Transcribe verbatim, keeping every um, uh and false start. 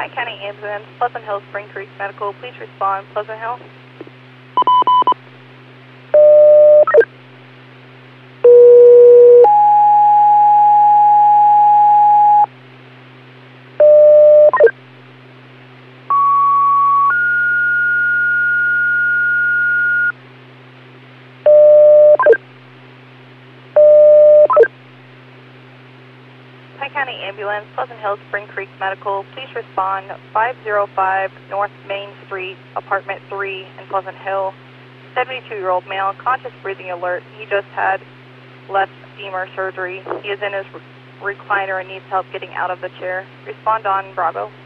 Pike County Ambulance, Pleasant Hill, Spring Creek Medical. Please respond, Pleasant Hill. Pike County Ambulance, Pleasant Hill, Spring Creek Medical. Please respond, five oh five North Main Street, Apartment three in Pleasant Hill. seventy-two-year-old male, conscious breathing alert. He just had left femur surgery. He is in his recliner and needs help getting out of the chair. Respond on Bravo.